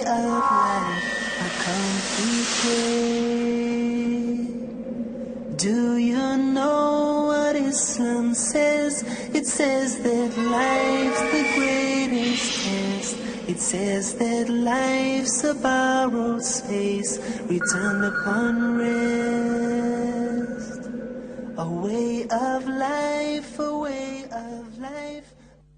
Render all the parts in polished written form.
of life a complete way. Do you know what Islam says? It says that life's the greatest test. It says that life's a borrowed space, returned upon rest. A way of life, a way of life.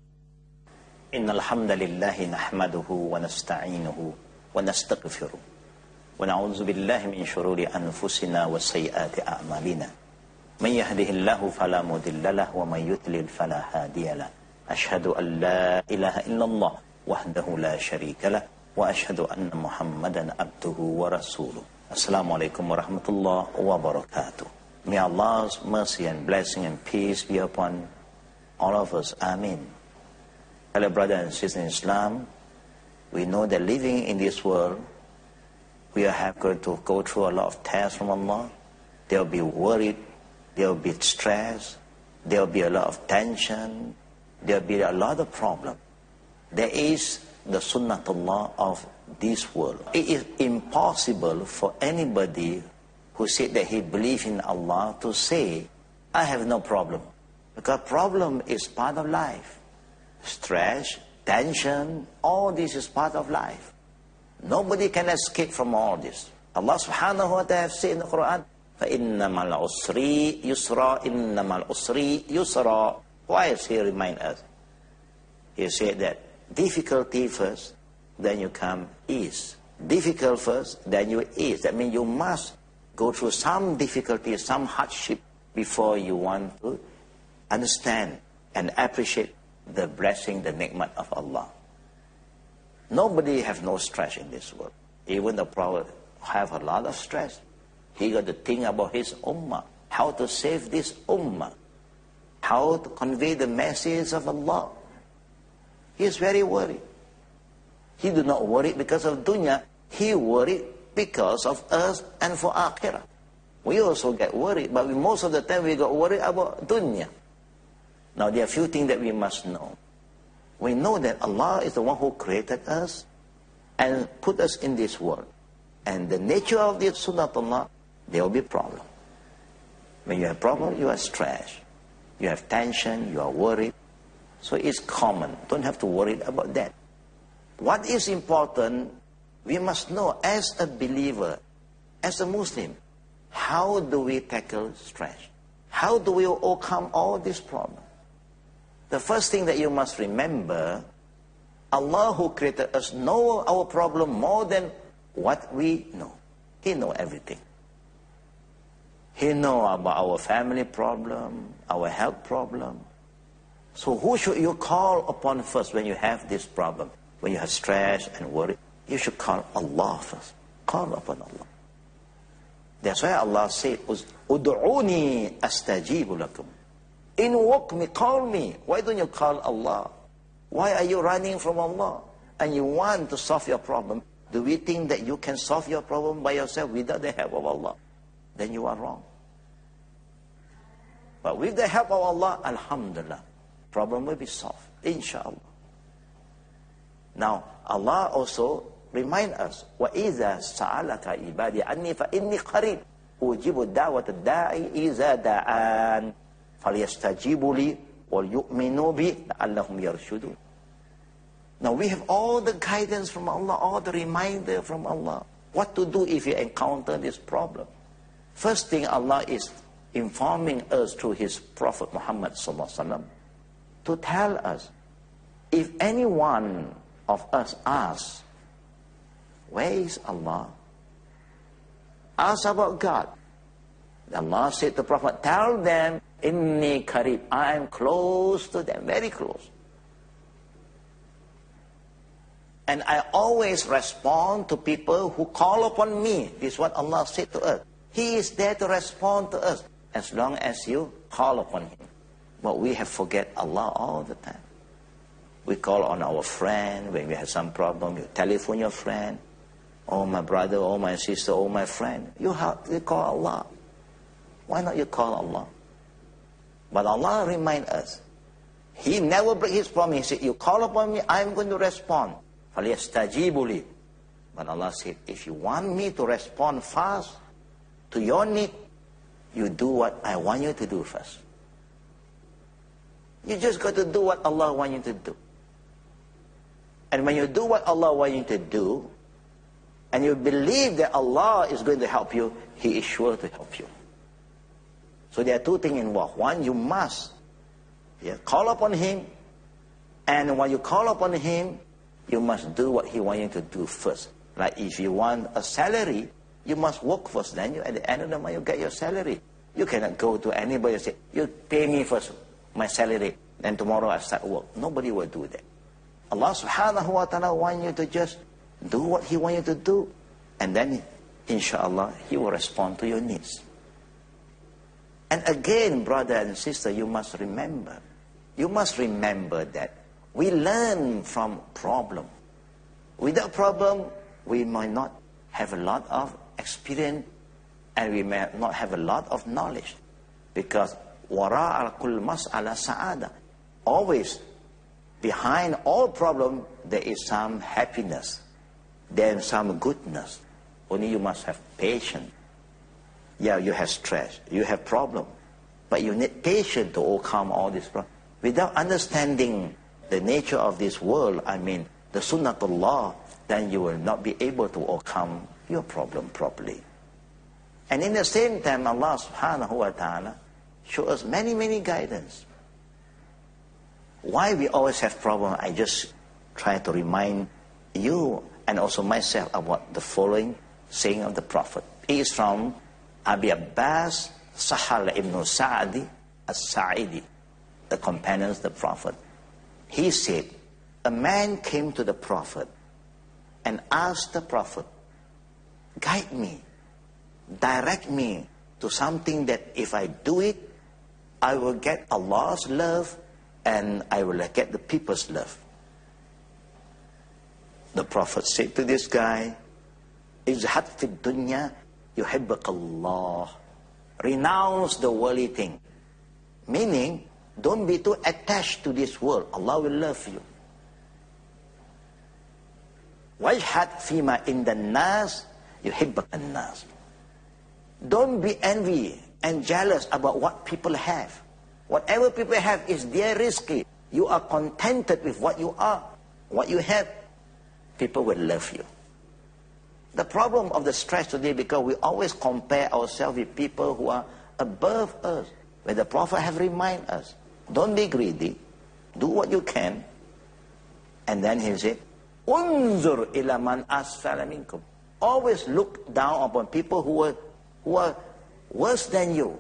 إن الحمد لله نحمده ونستعينه ونستغفره ونعوذ بالله من شرور أنفسنا وسيئات أعمالنا من يهده الله فلا مضل له ومن يضلل فلا هادي له أشهد أن لا إله إلا الله وحده لا شريك له وأشهد أن محمدا عبده ورسوله. Assalamu alaikum warahmatullahi wabarakatuh. May Allah's mercy and blessing and peace be upon all of us. Amin. Hello brothers and sisters in Islam, we know that living in this world, we are going to go through a lot of tests from Allah. There will be worried, there will be stress, there will be a lot of tension, there will be a lot of problems. There is the sunnatullah of this world. It is impossible for anybody who said that he believes in Allah to say, I have no problem. Because problem is part of life. Stress, tension, all this is part of life. Nobody can escape from all this. Allah subhanahu wa ta'ala said in the Quran, فَإِنَّ مَا الْعُسْرِ يُسْرًا إِنَّ مَا الْعُسْرِ يُسْرًا. Why does he remind us? He said that difficulty first, then you come ease. Difficult first, then you ease. That means you must go through some difficulty, some hardship before you want to understand and appreciate the blessing, the ni'mat of Allah. Nobody have no stress in this world. Even the Prophet have a lot of stress. He got to think about his ummah, how to save this ummah, how to convey the message of Allah. He is very worried. He do not worry because of dunya. He worried because of us and for akhirah. We also get worried, but most of the time we got worried about dunya. Now there are a few things that we must know. We know that Allah is the one who created us and put us in this world. And the nature of this sunnatullah, there will be problem. When you have problem, you are stressed. You have tension, you are worried. So it's common. Don't have to worry about that. What is important, we must know as a believer, as a Muslim, how do we tackle stress? How do we overcome all these problems? The first thing that you must remember, Allah who created us knows our problem more than what we know. He knows everything. He knows about our family problem, our health problem. So who should you call upon first when you have this problem? When you have stress and worry, you should call Allah first. Call upon Allah. That's why Allah said, Udu'uni astajibu lakum. Invoke me, call me. Why don't you call Allah? Why are you running from Allah? And you want to solve your problem. Do we think that you can solve your problem by yourself without the help of Allah? Then you are wrong. But with the help of Allah, alhamdulillah, problem will be solved, inshallah. Now, Allah also remind us, وَإِذَا سَأَلَكَ عِبَادِي عَنِّي فَإِنِّي قَرِيبٌ أُجِيبُ دَعْوَةَ الدَّاعِ إِذَا دَعَانِ فَلْيَسْتَجِيبُوا لِي وَلْيُؤْمِنُوا بِي لَعَلَّهُمْ يَرْشُدُونَ. Now we have all the guidance from Allah, all the reminder from Allah. What to do if you encounter this problem? First thing, Allah is informing us through His Prophet Muhammad ﷺ to tell us, if any one of us asks, where is Allah? Ask about God. Allah said to the Prophet, tell them, Inni Karib, I am close to them, very close. And I always respond to people who call upon me. This is what Allah said to us. He is there to respond to us as long as you call upon Him. But we have forget Allah all the time. We call on our friend when we have some problem. You telephone your friend. Oh, my brother, oh, my sister, oh, my friend. You call Allah. Why not you call Allah? But Allah remind us. He never break His promise. He said, you call upon me, I am going to respond. فَلْيَسْتَجِيبُوا لِي. But Allah said, if you want me to respond fast to your need, you do what I want you to do first. You just got to do what Allah wants you to do. And when you do what Allah wants you to do, and you believe that Allah is going to help you, He is sure to help you. So there are two things involved. One, you must call upon Him. And when you call upon Him, you must do what He wants you to do first. Like if you want a salary, you must work first. Then at the end of the month, you get your salary. You cannot go to anybody and say, you pay me first my salary, then tomorrow I start work. Nobody will do that. Allah subhanahu wa ta'ala wants you to just do what He wants you to do. And then, inshallah, He will respond to your needs. And again, brother and sister, you must remember that we learn from problem. Without problem, we might not have a lot of experience and we may not have a lot of knowledge. Because wara al-kul mas'ala sa'ada. Always, behind all problem, there is some happiness. There is some goodness. Only you must have patience. Yeah, you have stress, you have problem. But you need patience to overcome all these problems. Without understanding the nature of this world, the sunnatullah, then you will not be able to overcome your problem properly. And in the same time, Allah subhanahu wa ta'ala shows us many, many guidance. Why we always have problems, I just try to remind you and also myself about the following saying of the Prophet. It is from Abi Abbas Sahal ibn Sa'di as-Sa'idi, the companions of the Prophet. He said, a man came to the Prophet and asked the Prophet, guide me, direct me to something that if I do it, I will get Allah's love and I will get the people's love. The Prophet said to this guy, Izhad fi dunya yuhibbuk Allah. Renounce the worldly thing. Meaning, don't be too attached to this world. Allah will love you. Wajhad fima inda nas yuhibbuk an-nas. Don't be envy and jealous about what people have. Whatever people have is their risky. You are contented with what you are, what you have. People will love you. The problem of the stress today, because we always compare ourselves with people who are above us. Where the Prophet have reminded us, don't be greedy, do what you can. And then he said, Unzur ila man asfala minkum. Always look down upon people who are worse than you.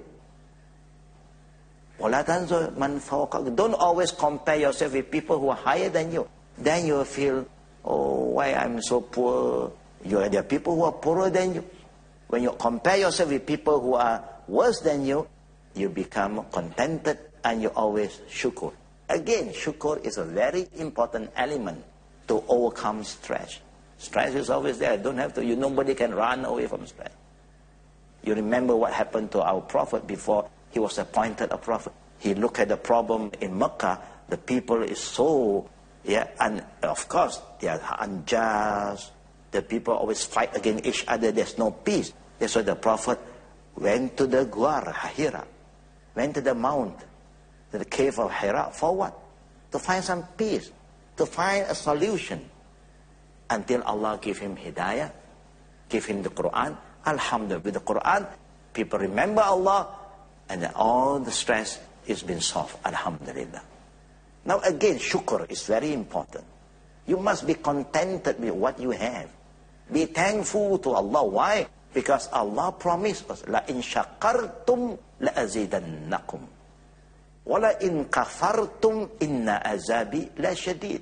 Don't always compare yourself with people who are higher than you. Then you will feel, oh, why I'm so poor. There are people who are poorer than you. When you compare yourself with people who are worse than you, you become contented and you always shukr. Again, shukr is a very important element to overcome stress. Stress is always there. Nobody can run away from stress. You remember what happened to our Prophet before he was appointed a prophet. He looked at the problem in Mecca. The people is so, and of course, they are unjust. The people always fight against each other. There's no peace. That's why the Prophet went to the Ghar, Hira, went to the mount, to the cave of Hira. For what? To find some peace, to find a solution. Until Allah gave him hidayah, gave him the Quran. Alhamdulillah, with the Quran, people remember Allah, and then all the stress is been solved. Alhamdulillah. Now again, shukr is very important. You must be contented with what you have. Be thankful to Allah. Why? Because Allah promised us, La in shakartum la azidannakum. Wa la in kafartum inna azabi la shadid.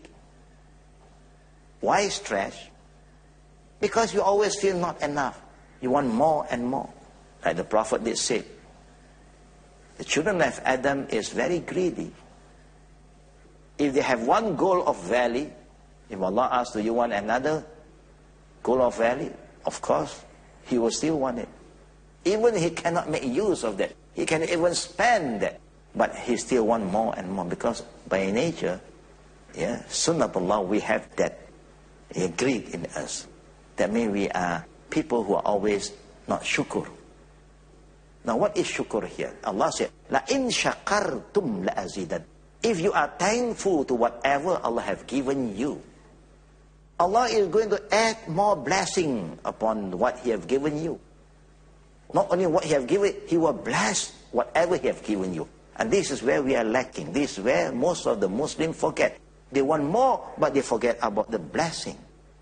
Why stress? Because you always feel not enough. You want more and more. Like the Prophet did say, the children of Adam is very greedy. If they have one goal of value, if Allah asks, do you want another goal of value? Of course, he will still want it. Even he cannot make use of that. He can even spend that. But he still want more and more. Because by nature, sunnatullah, we have that greed in us. that maybe we are people who are always not shukr. Now what is shukr here? Allah said, La in shakartum la azidan. If you are thankful to whatever Allah has given you, Allah is going to add more blessing upon what He has given you. Not only what He has given, He will bless whatever He has given you. And this is where we are lacking. This is where most of the Muslims forget. They want more, but they forget about the blessing.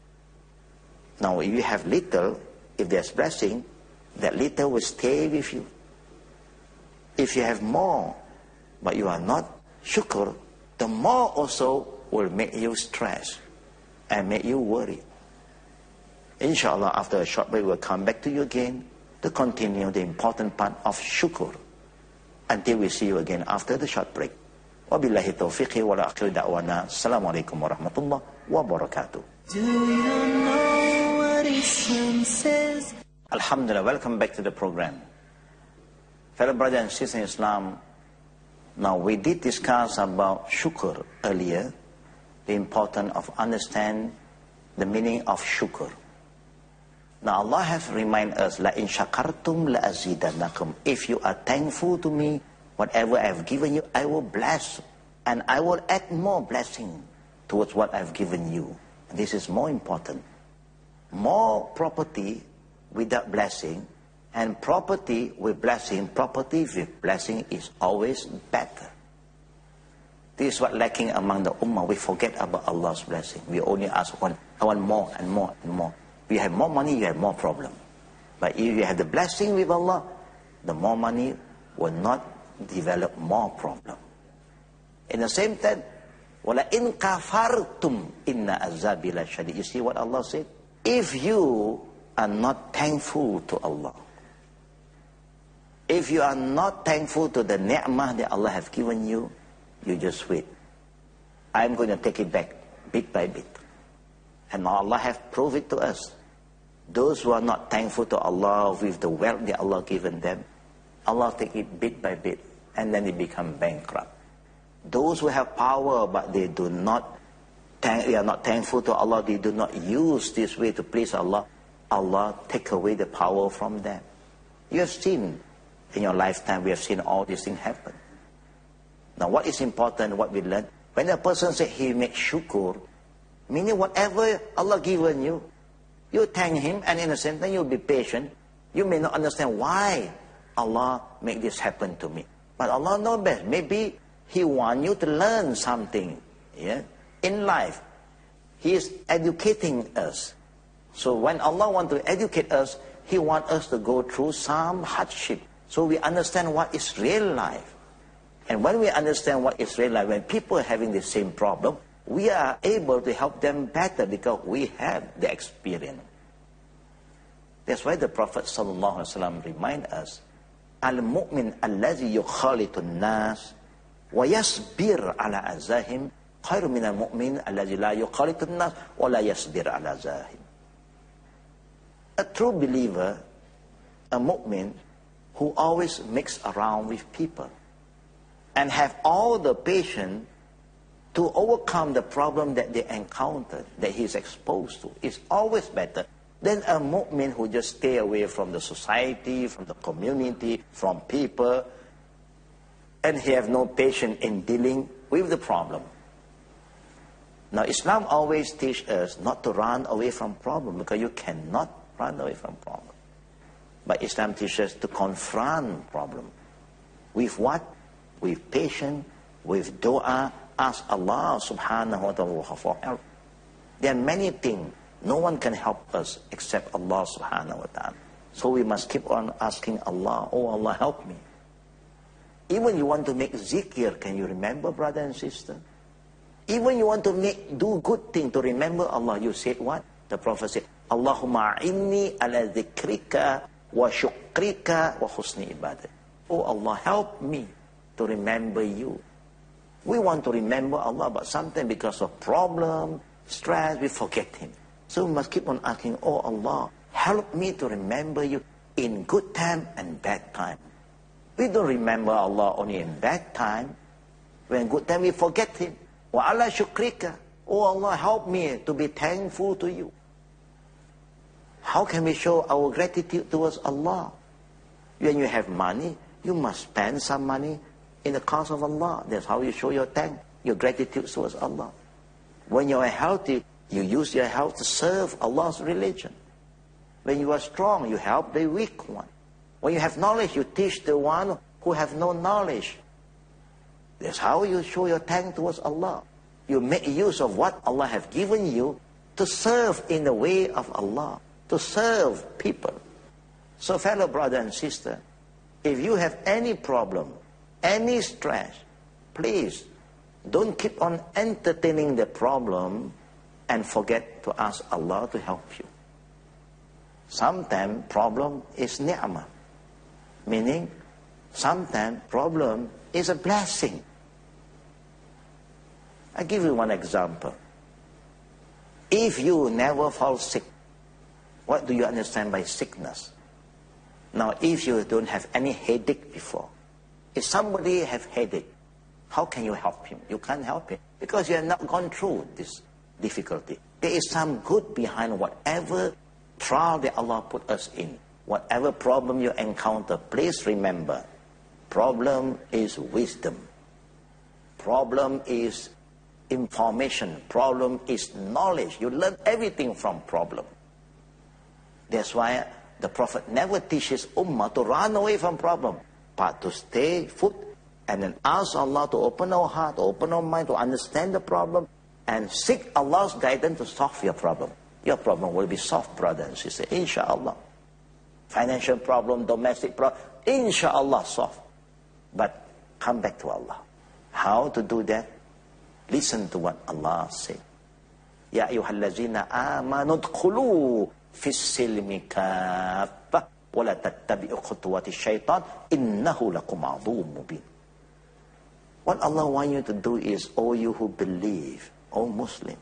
Now, if you have little, if there's blessing, that little will stay with you. If you have more, but you are not shukr, the more also will make you stress and make you worry. Inshallah, after a short break, we'll come back to you again to continue the important part of shukr. Until we see you again after the short break. Wabillahi taufiqi wa la akhir da'wana. Assalamualaikum warahmatullahi wabarakatuh. Do you know what Islam says? Alhamdulillah, welcome back to the program. Fellow brothers and sisters in Islam, now we did discuss about shukr earlier, the importance of understand the meaning of shukr. Now Allah has reminded us, La in shakartum la azidanakum. If you are thankful to me, whatever I have given you, I will bless. And I will add more blessing towards what I have given you. And this is more important. More property without blessing, and property with blessing, property with blessing is always better. This is what lacking among the ummah. We forget about Allah's blessing. We only ask one, I want more and more and more. You have more money, you have more problem. But if you have the blessing with Allah, the more money will not develop more problem. In the same time, wala in kafartum inna azabi la shadid. You see what Allah said? If you are not thankful to Allah, if you are not thankful to the ni'mah that Allah has given you, you just wait. I'm going to take it back bit by bit. And Allah has proved it to us. Those who are not thankful to Allah with the wealth that Allah given them, Allah take it bit by bit, and then they become bankrupt. Those who have power but they are not thankful to Allah, they do not use this way to please Allah, Allah take away the power from them. You have seen in your lifetime, we have seen all these things happen. Now what is important, what we learn, when a person says he makes shukr, meaning whatever Allah given you, you thank Him, and in the same time you'll be patient. You may not understand why Allah make this happen to me. But Allah knows best. Maybe He wants you to learn something in life. He is educating us. So when Allah wants to educate us, He wants us to go through some hardship. So we understand what is real life. And when we understand what is real life, when people are having the same problem, we are able to help them better because we have the experience. That's why the Prophet ﷺ reminds us, Al-mu'min allazi yukhalitu an-nas wa yasbir ala azahim khairu min al-mu'min allazi la yukhalitu an-nas wa la yasbir ala azahim. A true believer, a mu'min who always mix around with people and have all the patience to overcome the problem that they encounter, that he's exposed to, is always better than a mu'min who just stay away from the society, from the community, from people, and he have no patience in dealing with the problem. Now Islam always teaches us not to run away from problem, because you cannot run away from problem. But Islam teaches us to confront problem. With what? With patience, with dua. Ask Allah subhanahu wa ta'ala for help. There are many things. No one can help us except Allah subhanahu wa ta'ala. So we must keep on asking Allah, oh Allah, help me. Even you want to make zikr, can you remember, brother and sister? Even you want to do good thing to remember Allah, you said what? The Prophet said, Allahumma inni ala zikrika wa shukrika wa husni ibadah. Oh Allah, help me to remember you. We want to remember Allah, but sometimes because of problem, stress, we forget Him. So we must keep on asking, oh Allah, help me to remember you in good time and bad time. We don't remember Allah only in bad time. When good time, we forget Him. Wa ala shukrika. Oh Allah, help me to be thankful to you. How can we show our gratitude towards Allah? When you have money, you must spend some money in the cause of Allah. That's how you show your thanks, your gratitude towards Allah. When you are healthy, you use your health to serve Allah's religion. When you are strong, you help the weak one. When you have knowledge, you teach the one who have no knowledge. That's how you show your thanks towards Allah. You make use of what Allah have given you to serve in the way of Allah, to serve people. So fellow brother and sister, if you have any problem, any stress, please don't keep on entertaining the problem and forget to ask Allah to help you. Sometimes problem is ni'mah, meaning sometimes problem is a blessing. I give you one example. If you never fall sick, what do you understand by sickness? Now, if you don't have any headache before, if somebody have headache, how can you help him? You can't help him because you have not gone through this difficulty. There is some good behind whatever trial that Allah put us in. Whatever problem you encounter, please remember, problem is wisdom. Problem is information. Problem is knowledge. You learn everything from problem. That's why the Prophet never teaches Ummah to run away from problem, but to stay put and then ask Allah to open our heart, to open our mind, to understand the problem, and seek Allah's guidance to solve your problem. Your problem will be solved, brother and sister, inshallah. Financial problem, domestic problem, inshallah solved. But come back to Allah. How to do that? Listen to what Allah said. Ya ayyuhallazina amanu dkhulu fis silmi kaffah wa la tattabi'u khutuwati syaitan innahu lakum aduwwun mubin. What Allah wants you to do is, all you who believe, all Muslim,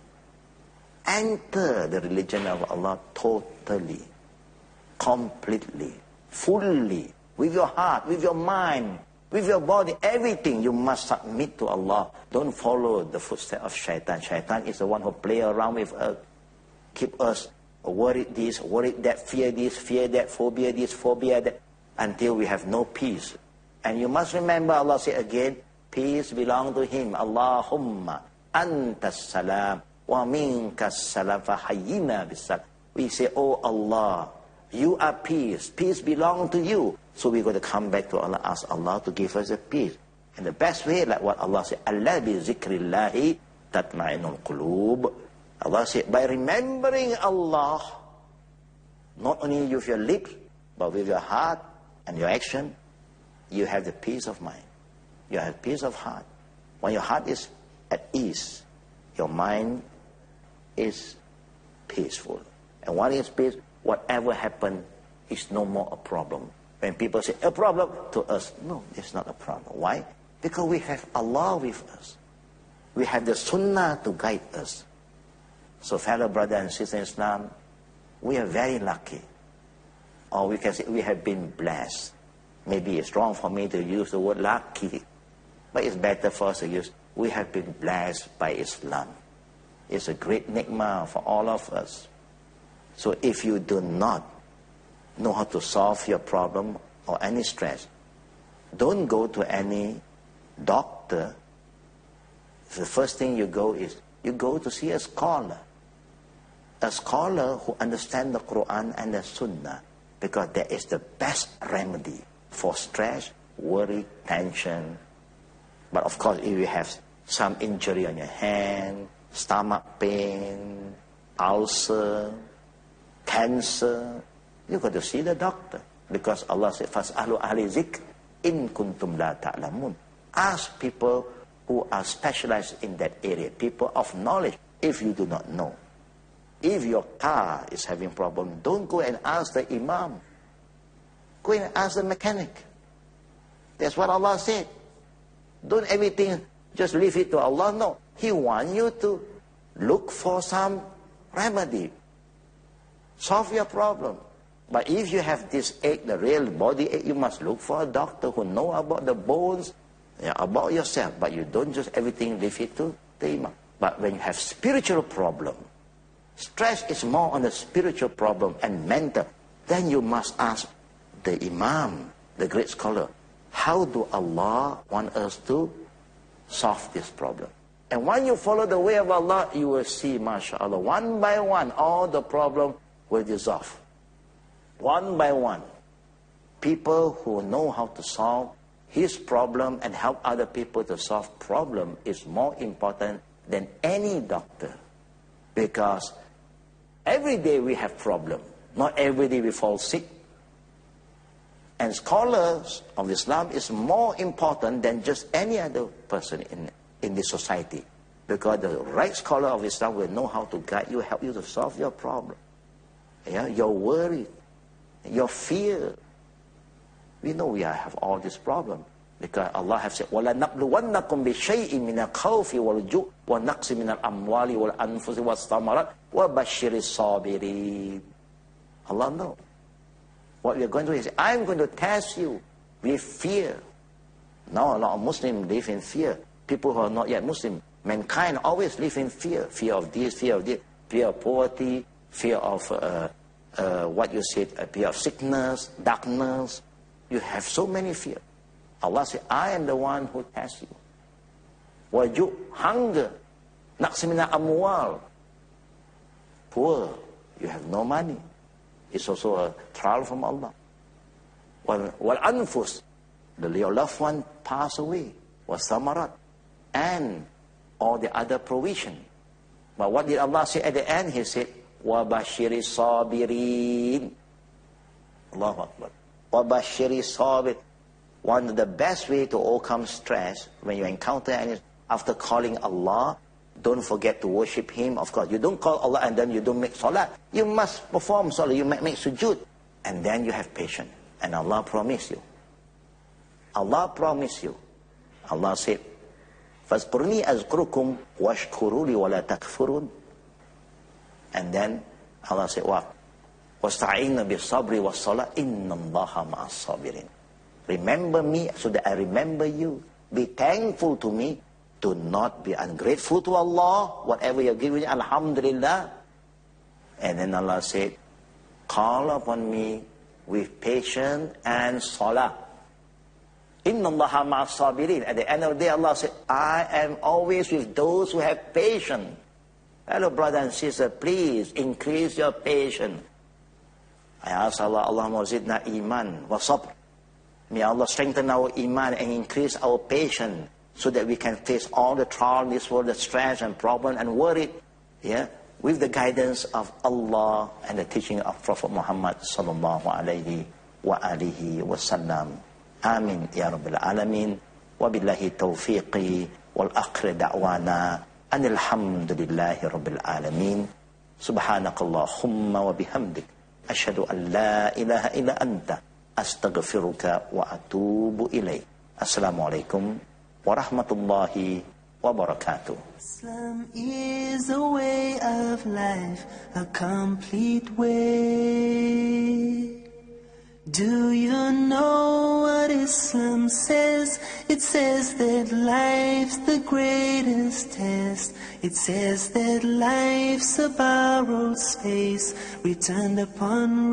enter the religion of Allah totally, completely, fully, with your heart, with your mind, with your body, everything you must submit to Allah. Don't follow the footsteps of shaitan. Shaitan is the one who play around with us, keep us worried this, worried that, fear that, phobia this, phobia that, until we have no peace. And you must remember, Allah said again, peace belongs to Him. Allahumma antas salam wa minkas salam fahayyina bis-salam. We say, oh Allah, you are peace. Peace belongs to you. So we're going to come back to Allah, ask Allah to give us a peace. And the best way, like what Allah said, Allah bi zikrillahi tatma'inul qulub. Allah said, by remembering Allah, not only with your lips, but with your heart and your action, you have the peace of mind. You have peace of heart. When your heart is at ease, your mind is peaceful. And what is peace? Whatever happened is no more a problem. When people say, a problem to us, no, it's not a problem. Why? Because we have Allah with us. We have the Sunnah to guide us. So fellow brother and sister in Islam, we are very lucky. Or we can say we have been blessed. Maybe it's wrong for me to use the word lucky, but it's better for us to use, we have been blessed by Islam. It's a great ni'mah for all of us. So if you do not know how to solve your problem or any stress, don't go to any doctor. The first thing you go is, you go to see a scholar. A scholar who understands the Quran and the Sunnah, because that is the best remedy for stress, worry, tension. But of course, if you have some injury on your hand, stomach pain, ulcer, cancer, you got to see the doctor. Because Allah said, فَاسْأَلُوا أَهْلِ ذِكْرٍ إِن كُنْتُمْ لَا تَعْلَمُونَ. Ask people who are specialized in that area, people of knowledge, if you do not know. If your car is having problem, don't go and ask the imam. Go and ask the mechanic. That's what Allah said. Don't everything just leave it to Allah. No. He wants you to look for some remedy. Solve your problem. But if you have this ache, the real body ache, you must look for a doctor who knows about the bones, about yourself. But you don't just everything leave it to the imam. But when you have spiritual problem, stress is more on the spiritual problem and mental, then you must ask the Imam, the great scholar, how do Allah want us to solve this problem? And when you follow the way of Allah, you will see, mashallah, one by one, all the problem will dissolve. One by one. People who know how to solve his problem and help other people to solve problem is more important than any doctor. Because every day we have problem. Not every day we fall sick. And scholars of Islam is more important than just any other person in the society. Because the right scholar of Islam will know how to guide you, help you to solve your problem. Yeah, your worry, your fear. We know we have all this problem. Because Allah has said, وَلَنَبْلُوَنَّكُمْ بِشَيْءٍ مِنَ الْخَوْفِ وَالْجُوعِ وَالنَّقْصِ مِنَ الْأَمْوَالِ وَالْأَنفُسِ وَالثَّمَرَاتِ وَبَشِّرِ الصَّابِرِينَ. Allah knows. What we are going to do is, I'm going to test you with fear. Now a lot of Muslims live in fear. People who are not yet Muslim, mankind always live in fear. Fear of this, fear of this, fear of poverty, fear of what you said, fear of sickness, darkness. You have so many fear. Allah said, I am the one who tests you. Waju, hunger, naqsimina amwal. Poor, you have no money. It's also a trial from Allah. Wal anfus, your loved one pass away. Was samarat, and all the other provision. But what did Allah say at the end? He said, wa bashiri sabirin. Allahu Akbar. Wa bashiri sabir. One of the best way to overcome stress when you encounter any, after calling Allah, don't forget to worship Him. Of course, you don't call Allah and then you don't make salat. You must perform salat. You make sujood. And then you have patience. And Allah promised you. Allah promised you. Allah said, فَاذْكُرْنِي أَذْكُرُكُمْ وَاشْكُرُوا لِي وَلَا تَكْفُرُونَ. And then Allah said, what? وَاسْتَعِينَ بِالصَّبْرِ وَالصَّلَاةِ إِنَّ اللَّهَ مَعَ الصَّابِرِينَ. Remember me so that I remember you. Be thankful to me. Do not be ungrateful to Allah. Whatever you're giving, alhamdulillah. And then Allah said, call upon me with patience and salah. Inna Allaha ma'a sabirin. At the end of the day, Allah said, I am always with those who have patience. Hello, brother and sister, please increase your patience. I ask Allah, Allahumma zidna iman wa sabr. May Allah strengthen our iman and increase our patience so that we can face all the trial in this world, the stress and problem and worry, yeah, with the guidance of Allah and the teaching of Prophet Muhammad sallallahu alayhi wa alihi wa sallam. Amin ya Rabbil Alamin. Wa billahi tawfiqi wal akhir da'wana anil hamdulillahi Rabbil Alamin. Subhanakallahumma wa bihamdik. Ashhadu an la ilaha illa anta. Astaghfiruka wa atubu ilayk. Assalamualaikum warahmatullahi wabarakatuh. Islam is a way of life, a complete way. Do you know what Islam says? It says that life's the greatest test. It says that life's a borrowed space, returned upon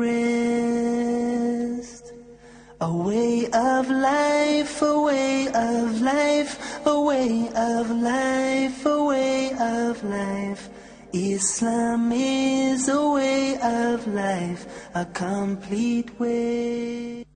rest. A way of life, a way of life, a way of life, a way of life. Islam is a way of life, a complete way.